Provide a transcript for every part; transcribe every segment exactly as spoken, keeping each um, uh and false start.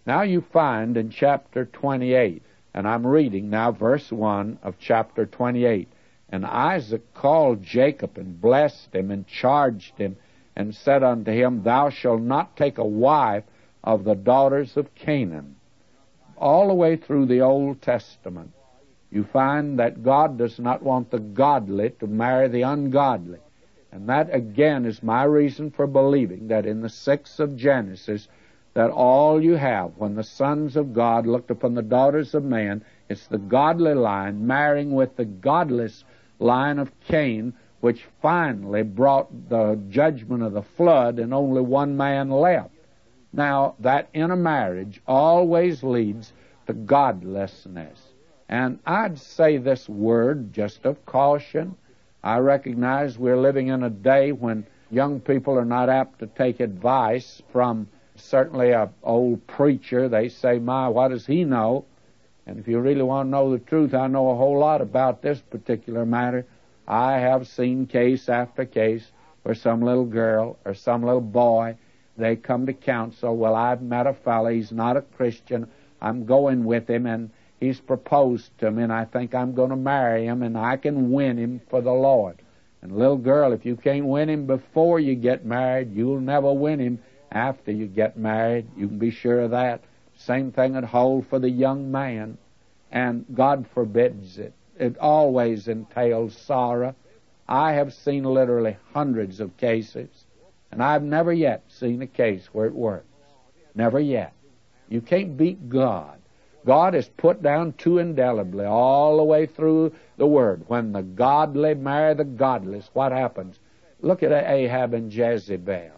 Now you find in chapter twenty-eight, and I'm reading now verse one of chapter twenty-eight, and Isaac called Jacob and blessed him and charged him and said unto him, Thou shalt not take a wife of the daughters of Canaan. All the way through the Old Testament, you find that God does not want the godly to marry the ungodly. And that, again, is my reason for believing that in the sixth of Genesis, that all you have, when the sons of God looked upon the daughters of man, it's the godly line marrying with the godless line of Cain, which finally brought the judgment of the flood and only one man left. Now, that intermarriage always leads to godlessness. And I'd say this word just of caution. I recognize we're living in a day when young people are not apt to take advice from certainly an old preacher. They say, my, what does he know? And if you really want to know the truth, I know a whole lot about this particular matter. I have seen case after case where some little girl or some little boy, they come to counsel, well, I've met a fellow, he's not a Christian, I'm going with him, and he's proposed to me, and I think I'm going to marry him, and I can win him for the Lord. And little girl, if you can't win him before you get married, you'll never win him after you get married. You can be sure of that. Same thing would hold for the young man, and God forbids it. It always entails sorrow. I have seen literally hundreds of cases, and I've never yet seen a case where it works. Never yet. You can't beat God. God is put down too indelibly all the way through the Word. When the godly marry the godless, what happens? Look at Ahab and Jezebel.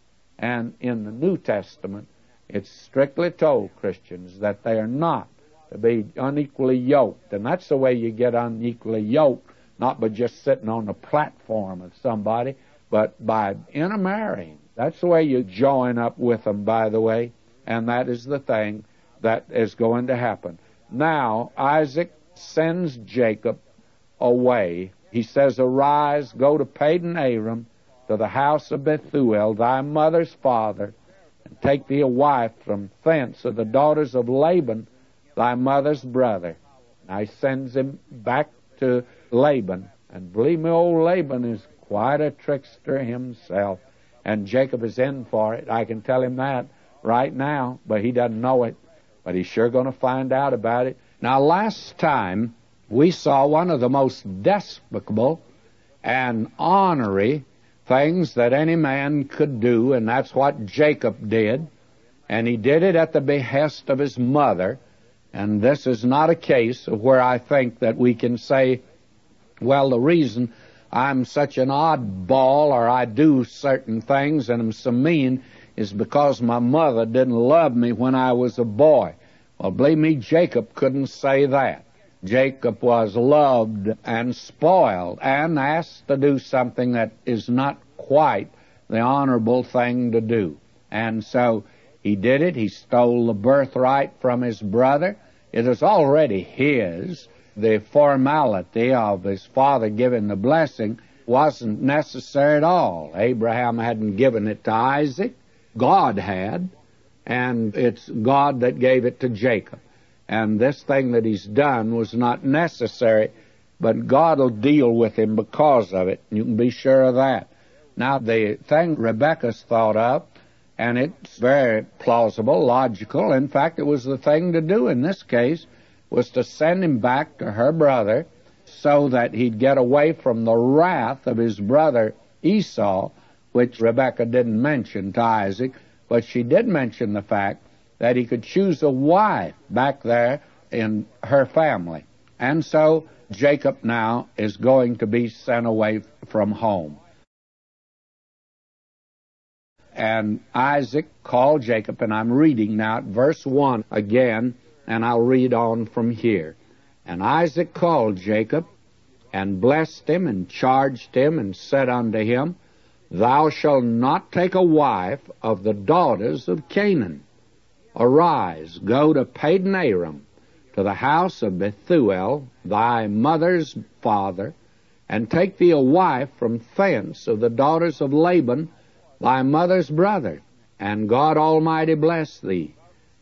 And in the New Testament, it's strictly told Christians that they are not to be unequally yoked. And that's the way you get unequally yoked, not by just sitting on the platform of somebody, but by intermarrying. That's the way you join up with them, by the way. And that is the thing that is going to happen. Now, Isaac sends Jacob away. He says, Arise, go to Padan Aram, to the house of Bethuel, thy mother's father, and take thee a wife from thence of the daughters of Laban, thy mother's brother. And he sends him back to Laban. And believe me, old Laban is quite a trickster himself. And Jacob is in for it. I can tell him that right now, but he doesn't know it. But he's sure going to find out about it. Now, last time, we saw one of the most despicable and ornery things that any man could do, and that's what Jacob did. And he did it at the behest of his mother. And this is not a case of where I think that we can say, well, the reason I'm such an oddball or I do certain things and I'm so mean is because my mother didn't love me when I was a boy. Well, believe me, Jacob couldn't say that. Jacob was loved and spoiled and asked to do something that is not quite the honorable thing to do. And so he did it. He stole the birthright from his brother. It is already his. The formality of his father giving the blessing wasn't necessary at all. Abraham hadn't given it to Isaac. God had. And it's God that gave it to Jacob. And this thing that he's done was not necessary, but God will deal with him because of it. You can be sure of that. Now, the thing Rebekah's thought of, and it's very plausible, logical. In fact, it was the thing to do in this case, was to send him back to her brother so that he'd get away from the wrath of his brother Esau, which Rebekah didn't mention to Isaac, but she did mention the fact that he could choose a wife back there in her family. And so Jacob now is going to be sent away from home. And Isaac called Jacob, and I'm reading now at verse one again, and I'll read on from here. And Isaac called Jacob, and blessed him, and charged him, and said unto him, Thou shalt not take a wife of the daughters of Canaan. Arise, go to Padan Aram, to the house of Bethuel, thy mother's father, and take thee a wife from thence of the daughters of Laban, thy mother's brother, and God Almighty bless thee.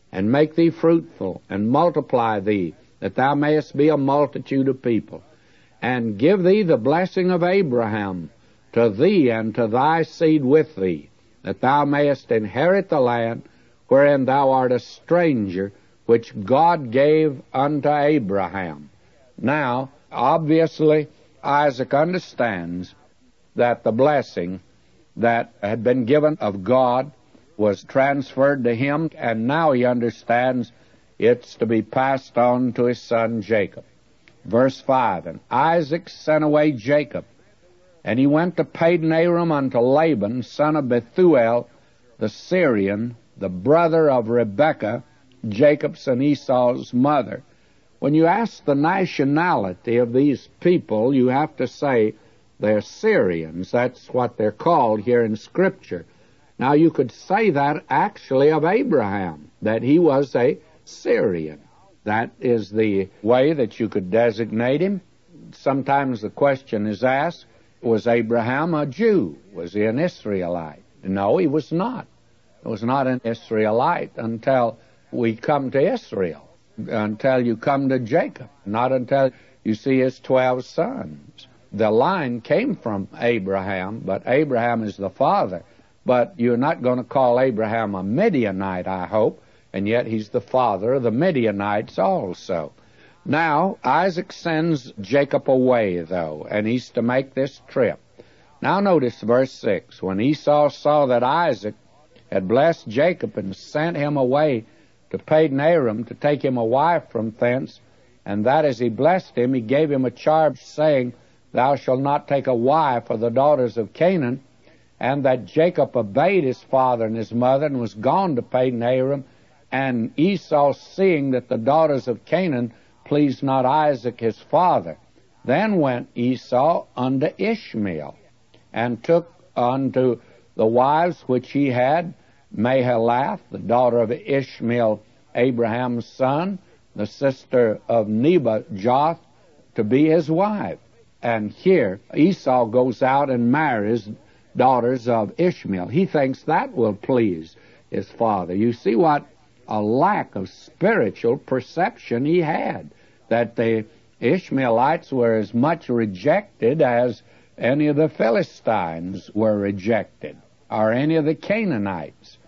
and make thee fruitful, and multiply thee, that thou mayest be a multitude of people, and give thee the blessing of Abraham to thee and to thy seed with thee, that thou mayest inherit the land wherein thou art a stranger, which God gave unto Abraham. Now, obviously, Isaac understands that the blessing that had been given of God was transferred to him, and now he understands it's to be passed on to his son Jacob. Verse five, and Isaac sent away Jacob, and he went to Padan Aram unto Laban, son of Bethuel, the Syrian, the brother of Rebekah, Jacob's and Esau's mother. When you ask the nationality of these people, you have to say they're Syrians. That's what they're called here in Scripture. Now, you could say that actually of Abraham, that he was a Syrian. That is the way that you could designate him. Sometimes the question is asked, was Abraham a Jew? Was he an Israelite? No, he was not. He was not an Israelite until we come to Israel, until you come to Jacob, not until you see his twelve sons. The line came from Abraham, but Abraham is the father. But you're not going to call Abraham a Midianite, I hope, and yet he's the father of the Midianites also. Now, Isaac sends Jacob away, though, and he's to make this trip. Now notice verse six. When Esau saw that Isaac had blessed Jacob and sent him away to Padan Aram to take him a wife from thence, and that as he blessed him, he gave him a charge, saying, Thou shalt not take a wife of the daughters of Canaan, and that Jacob obeyed his father and his mother, and was gone to Padan Aram. And Esau, seeing that the daughters of Canaan pleased not Isaac his father, then went Esau unto Ishmael, and took unto the wives which he had Mahalath, the daughter of Ishmael, Abraham's son, the sister of Nebajoth, to be his wife. And here Esau goes out and marries daughters of Ishmael. He thinks that will please his father. You see what a lack of spiritual perception he had, that the Ishmaelites were as much rejected as any of the Philistines were rejected, or any of the Canaanites.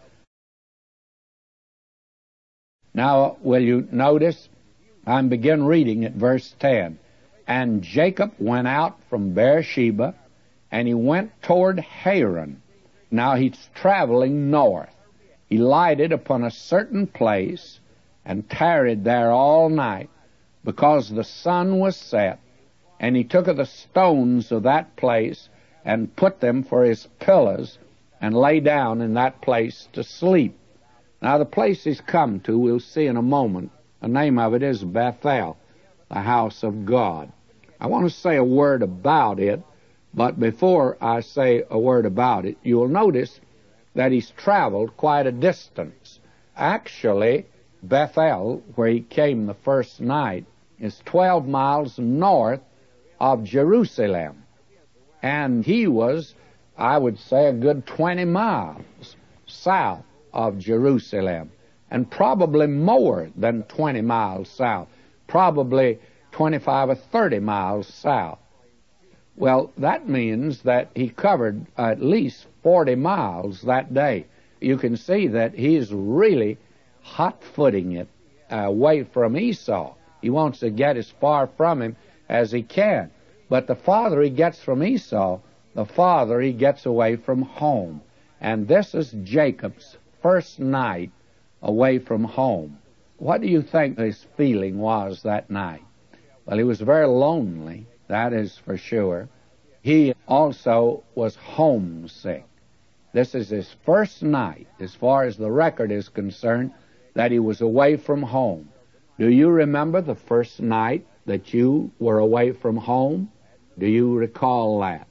Now, will you notice? I begin reading at verse ten. And Jacob went out from Beersheba, and he went toward Haran. Now he's traveling north. He lighted upon a certain place, and tarried there all night, because the sun was set. And he took of the stones of that place, and put them for his pillars, and lay down in that place to sleep. Now the place he's come to, we'll see in a moment. The name of it is Bethel, the house of God. I want to say a word about it, but before I say a word about it, you'll notice that he's traveled quite a distance. Actually, Bethel, where he came the first night, is twelve miles north of Jerusalem. And he was, I would say, a good twenty miles south of Jerusalem, and probably more than twenty miles south, probably twenty-five or thirty miles south. Well, that means that he covered at least forty miles that day. You can see that he's really hot-footing it away from Esau. He wants to get as far from him as he can. But the farther he gets from Esau, the farther he gets away from home. And this is Jacob's first night away from home. What do you think his feeling was that night? Well, he was very lonely, that is for sure. He also was homesick. This is his first night, as far as the record is concerned, that he was away from home. Do you remember the first night that you were away from home? Do you recall that?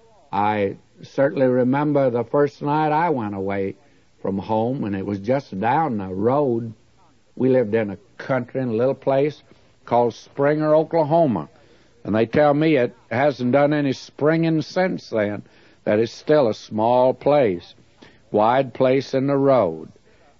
I certainly remember the first night I went away from home, and it was just down the road. We lived in a country, in a little place called Springer, Oklahoma. And they tell me it hasn't done any springing since then, that it's still a small place, wide place in the road.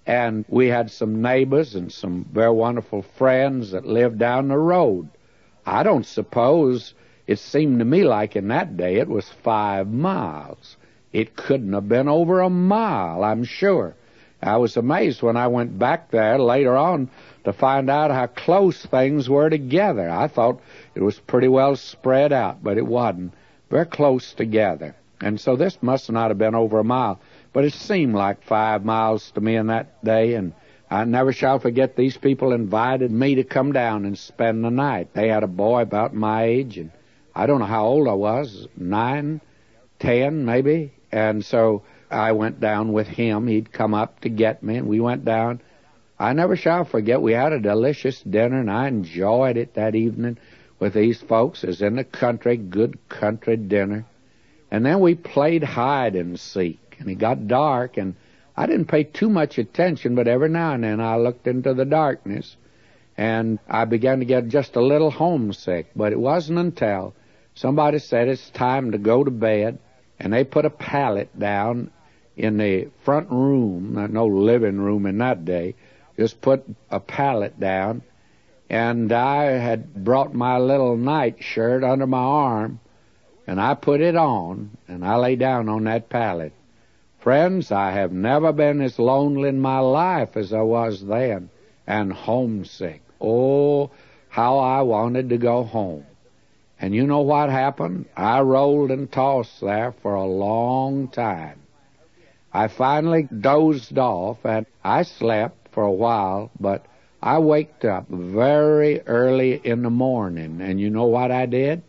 And we had some neighbors and some very wonderful friends that lived down the road. I don't suppose, it seemed to me like in that day it was five miles. It couldn't have been over a mile, I'm sure. I was amazed when I went back there later on to find out how close things were together. I thought it was pretty well spread out, but it wasn't. Very close together. And so this must not have been over a mile. But it seemed like five miles to me in that day, and I never shall forget these people invited me to come down and spend the night. They had a boy about my age, and I don't know how old I was, nine, ten maybe. And so I went down with him. He'd come up to get me, and we went down. I never shall forget, we had a delicious dinner, and I enjoyed it that evening with these folks. It was in the country, good country dinner. And then we played hide and seek. And it got dark, and I didn't pay too much attention, but every now and then I looked into the darkness, and I began to get just a little homesick. But it wasn't until somebody said it's time to go to bed, and they put a pallet down in the front room, no living room in that day, just put a pallet down, and I had brought my little nightshirt under my arm, and I put it on, and I lay down on that pallet. Friends, I have never been as lonely in my life as I was then, and homesick. Oh, how I wanted to go home. And you know what happened? I rolled and tossed there for a long time. I finally dozed off, and I slept for a while, but I waked up very early in the morning, and you know what I did?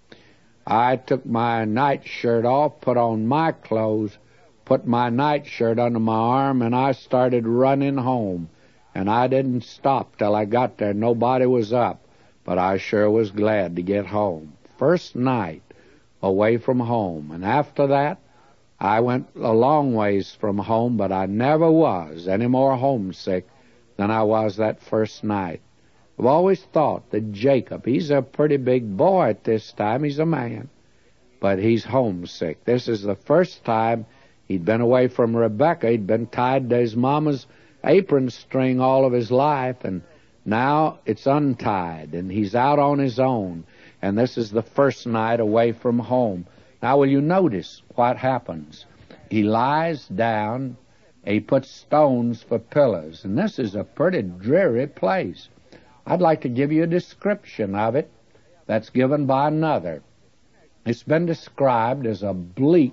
I took my nightshirt off, put on my clothes, put my nightshirt under my arm, and I started running home. And I didn't stop till I got there. Nobody was up, but I sure was glad to get home. First night away from home. And after that, I went a long ways from home, but I never was any more homesick than I was that first night. I've always thought that Jacob, he's a pretty big boy at this time. He's a man, but he's homesick. This is the first time he'd been away from Rebekah. He'd been tied to his mama's apron string all of his life, and now it's untied, and he's out on his own, and this is the first night away from home. Now, will you notice what happens? He lies down, he puts stones for pillows, and this is a pretty dreary place. I'd like to give you a description of it that's given by another. It's been described as a bleak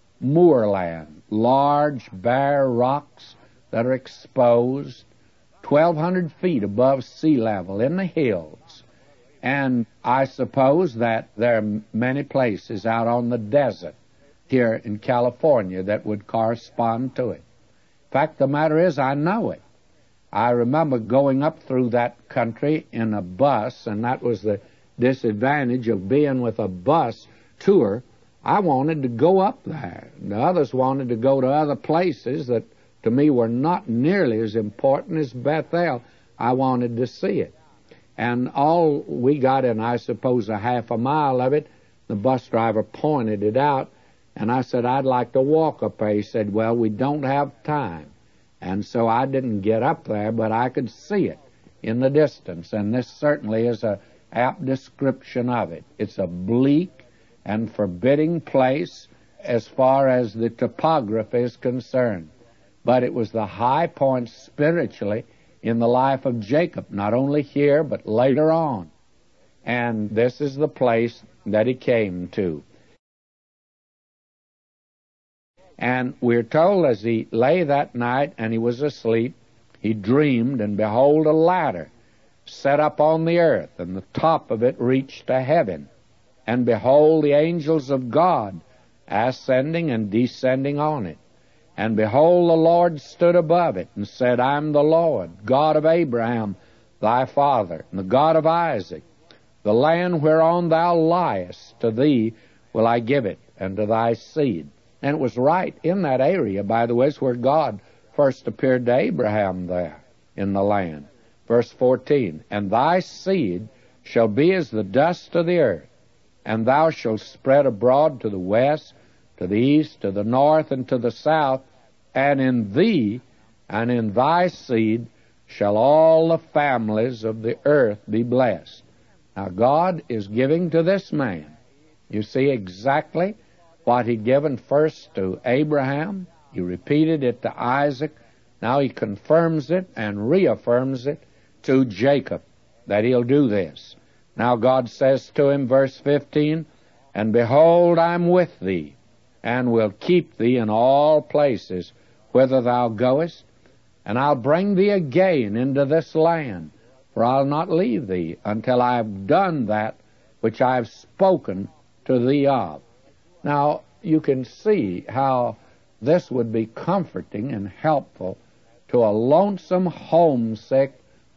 moorland, large, bare rocks that are exposed twelve hundred feet above sea level in the hills. And I suppose that there are many places out on the desert here in California that would correspond to it. In fact, the matter is, I know it. I remember going up through that country in a bus, and that was the disadvantage of being with a bus tour. I wanted to go up there. The others wanted to go to other places that to me were not nearly as important as Bethel. I wanted to see it. And all we got in, I suppose, a half a mile of it. The bus driver pointed it out, and I said, I'd like to walk up there. He said, well, we don't have time. And so I didn't get up there, but I could see it in the distance, and this certainly is an apt description of it. It's a bleak and forbidding place as far as the topography is concerned. But it was the high point spiritually in the life of Jacob, not only here, but later on. And this is the place that he came to. And we're told as he lay that night and he was asleep, he dreamed, and behold, a ladder set up on the earth, and the top of it reached to heaven. And behold, the angels of God ascending and descending on it. And behold, the Lord stood above it and said, I'm the Lord, God of Abraham, thy father, and the God of Isaac. The land whereon thou liest, to thee will I give it, and to thy seed. And it was right in that area, by the way, where God first appeared to Abraham there in the land. Verse fourteen, and thy seed shall be as the dust of the earth, and thou shalt spread abroad to the west, to the east, to the north, and to the south, and in thee and in thy seed shall all the families of the earth be blessed. Now God is giving to this man, you see exactly what He'd given first to Abraham. He repeated it to Isaac. Now He confirms it and reaffirms it to Jacob, that He'll do this. Now God says to him, verse fifteen, and behold, I'm with thee, and will keep thee in all places whither thou goest, and I'll bring thee again into this land, for I'll not leave thee until I have done that which I have spoken to thee of. Now, you can see how this would be comforting and helpful to a lonesome, homesick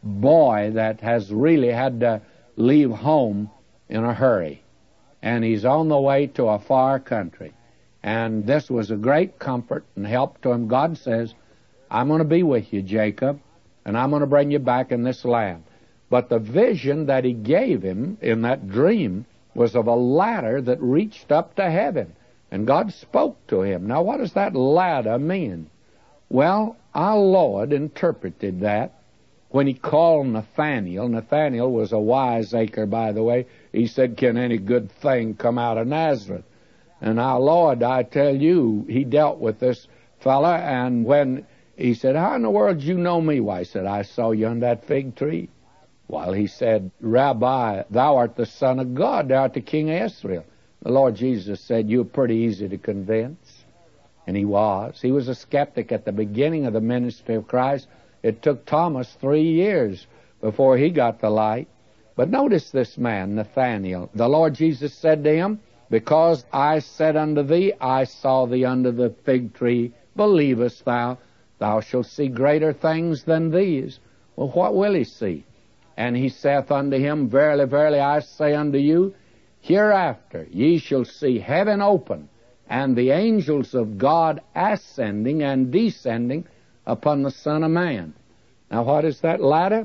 boy that has really had to leave home in a hurry. And he's on the way to a far country. And this was a great comfort and help to him. God says, I'm going to be with you, Jacob, and I'm going to bring you back in this land. But the vision that He gave him in that dream was of a ladder that reached up to heaven. And God spoke to him. Now, what does that ladder mean? Well, our Lord interpreted that when He called Nathaniel. Nathaniel was a wiseacre, by the way. He said, can any good thing come out of Nazareth? And our Lord, I tell you, He dealt with this fella, and when he said, how in the world did you know me? Why, he said, I saw you on that fig tree. Well, he said, Rabbi, thou art the Son of God, thou art the King of Israel. The Lord Jesus said, you're pretty easy to convince. And he was. He was a skeptic at the beginning of the ministry of Christ. It took Thomas three years before he got the light. But notice this man, Nathanael. The Lord Jesus said to him, because I said unto thee, I saw thee under the fig tree, believest thou? Thou shalt see greater things than these. Well, what will he see? And he saith unto him, verily, verily, I say unto you, hereafter ye shall see heaven open, and the angels of God ascending and descending upon the Son of Man. Now, what is that ladder?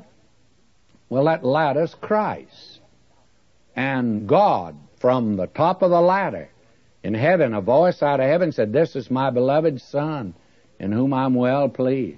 Well, that ladder's Christ. And God, from the top of the ladder, in heaven, a voice out of heaven said, this is my beloved Son, in whom I'm well pleased.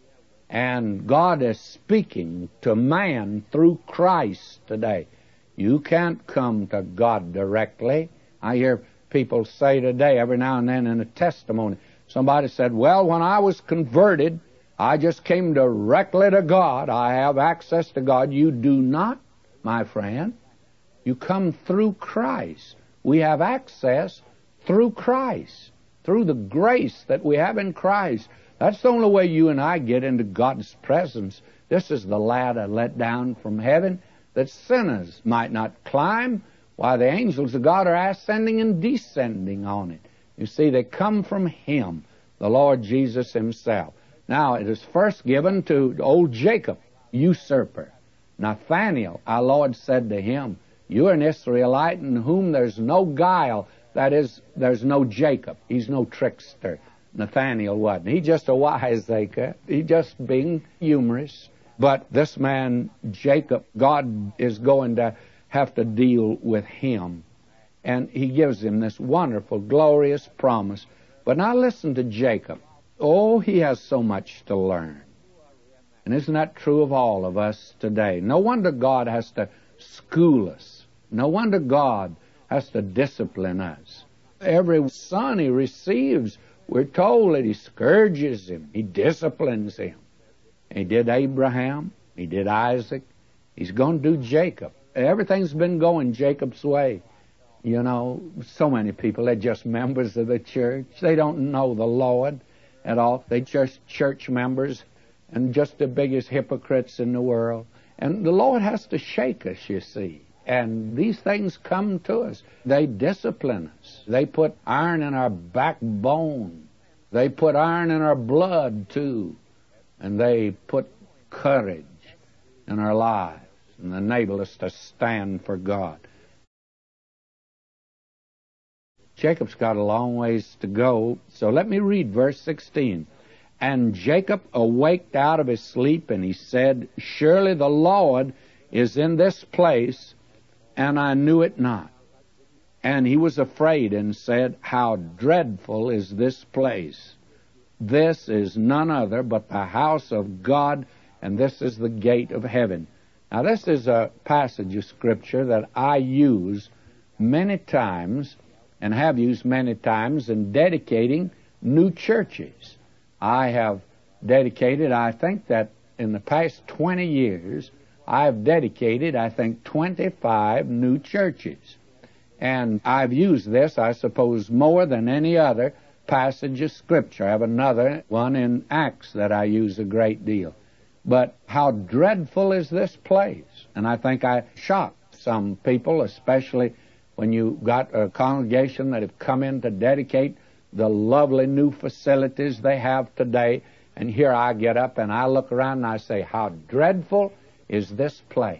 And God is speaking to man through Christ today. You can't come to God directly. I hear people say today, every now and then in a testimony, somebody said, well, when I was converted, I just came directly to God. I have access to God. You do not, my friend. You come through Christ. We have access through Christ, through the grace that we have in Christ. That's the only way you and I get into God's presence. This is the ladder let down from heaven that sinners might not climb, while the angels of God are ascending and descending on it. You see, they come from Him, the Lord Jesus Himself. Now, it is first given to old Jacob, usurper. Nathanael, our Lord said to him, you are an Israelite in whom there's no guile. That is, there's no Jacob. He's no trickster. Nathanael wasn't. He's just a wiseacre. He's just being humorous. But this man, Jacob, God is going to have to deal with him. And He gives him this wonderful, glorious promise. But now listen to Jacob. Oh, he has so much to learn. And isn't that true of all of us today? No wonder God has to school us. No wonder God has to discipline us. Every son He receives, we're told that He scourges him. He disciplines him. He did Abraham. He did Isaac. He's going to do Jacob. Everything's been going Jacob's way. You know, so many people, they're just members of the church. They don't know the Lord at all. They're just church members and just the biggest hypocrites in the world. And the Lord has to shake us, you see. And these things come to us. They discipline us. They put iron in our backbone. They put iron in our blood, too. And they put courage in our lives and enable us to stand for God. Jacob's got a long ways to go, so let me read verse sixteen. And Jacob awaked out of his sleep, and he said, surely the Lord is in this place, and I knew it not. And he was afraid and said, how dreadful is this place. This is none other but the house of God, and this is the gate of heaven. Now, this is a passage of Scripture that I use many times and have used many times in dedicating new churches. I have dedicated, I think that in the past twenty years, I've dedicated, I think, twenty-five new churches. And I've used this, I suppose, more than any other passage of Scripture. I have another one in Acts that I use a great deal. But how dreadful is this place? And I think I shocked some people, especially when you got a congregation that have come in to dedicate the lovely new facilities they have today. And here I get up and I look around and I say, how dreadful is this place?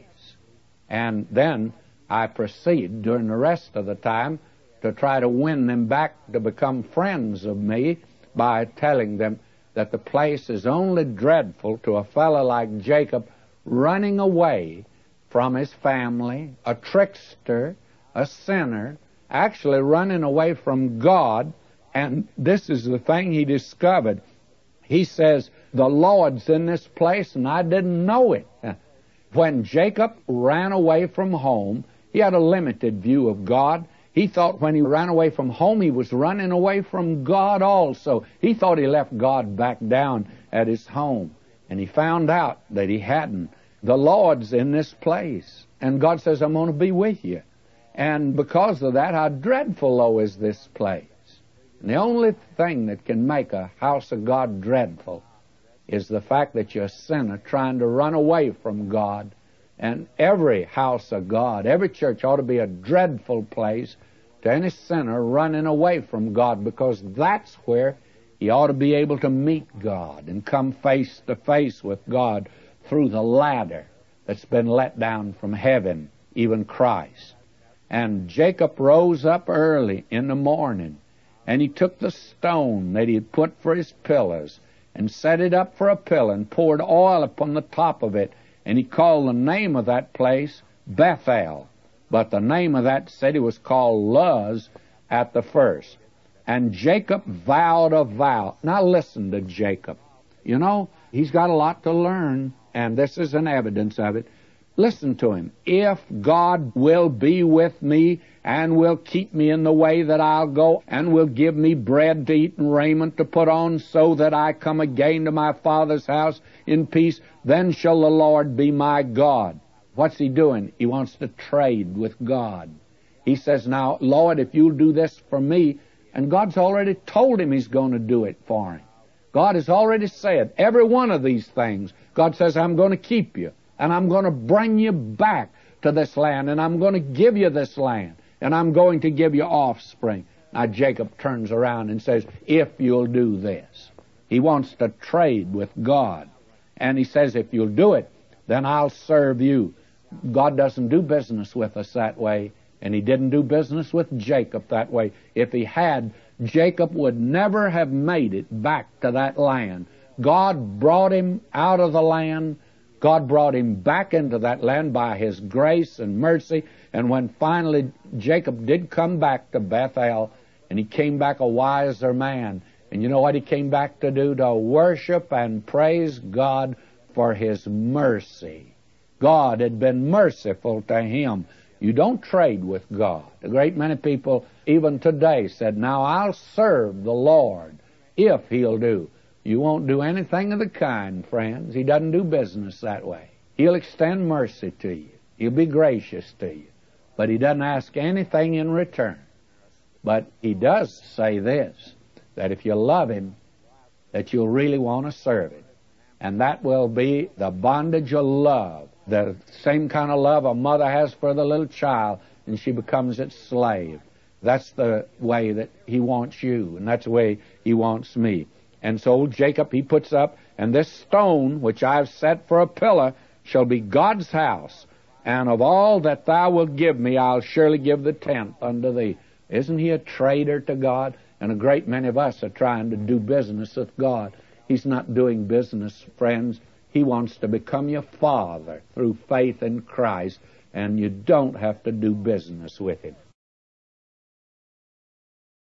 And then I proceed during the rest of the time to try to win them back to become friends of me by telling them that the place is only dreadful to a fellow like Jacob running away from his family, a trickster, a sinner, actually running away from God. And this is the thing he discovered. He says, the Lord's in this place, and I didn't know it. When Jacob ran away from home, he had a limited view of God. He thought when he ran away from home, he was running away from God also. He thought he left God back down at his home. And he found out that he hadn't. The Lord's in this place. And God says, I'm going to be with you. And because of that, how dreadful, though, is this place. And the only thing that can make a house of God dreadful is the fact that you're a sinner trying to run away from God. And every house of God, every church ought to be a dreadful place to any sinner running away from God, because that's where he ought to be able to meet God and come face to face with God through the ladder that's been let down from heaven, even Christ. And Jacob rose up early in the morning, and he took the stone that he had put for his pillars and set it up for a pillar and poured oil upon the top of it. And he called the name of that place Bethel. But the name of that city was called Luz at the first. And Jacob vowed a vow. Now listen to Jacob. You know, he's got a lot to learn, and this is an evidence of it. Listen to him. If God will be with me and will keep me in the way that I'll go, and will give me bread to eat and raiment to put on, so that I come again to my father's house in peace, then shall the Lord be my God. What's he doing? He wants to trade with God. He says, now, Lord, if you'll do this for me, and God's already told him he's going to do it for him. God has already said, every one of these things, God says, I'm going to keep you. And I'm going to bring you back to this land, and I'm going to give you this land, and I'm going to give you offspring. Now Jacob turns around and says, if you'll do this. He wants to trade with God. And he says, if you'll do it, then I'll serve you. God doesn't do business with us that way, and he didn't do business with Jacob that way. If he had, Jacob would never have made it back to that land. God brought him out of the land. God brought him back into that land by his grace and mercy. And when finally Jacob did come back to Bethel, and he came back a wiser man. And you know what he came back to do? To worship and praise God for his mercy. God had been merciful to him. You don't trade with God. A great many people, even today, said, now I'll serve the Lord if he'll do. You won't do anything of the kind, friends. He doesn't do business that way. He'll extend mercy to you. He'll be gracious to you. But he doesn't ask anything in return. But he does say this, that if you love him, that you'll really want to serve him. And that will be the bondage of love, the same kind of love a mother has for the little child, and she becomes its slave. That's the way that he wants you, and that's the way he wants me. And so Jacob, he puts up, and this stone which I've set for a pillar shall be God's house, and of all that thou wilt give me, I'll surely give the tenth unto thee. Isn't he a traitor to God? And a great many of us are trying to do business with God. He's not doing business, friends. He wants to become your father through faith in Christ, and you don't have to do business with him.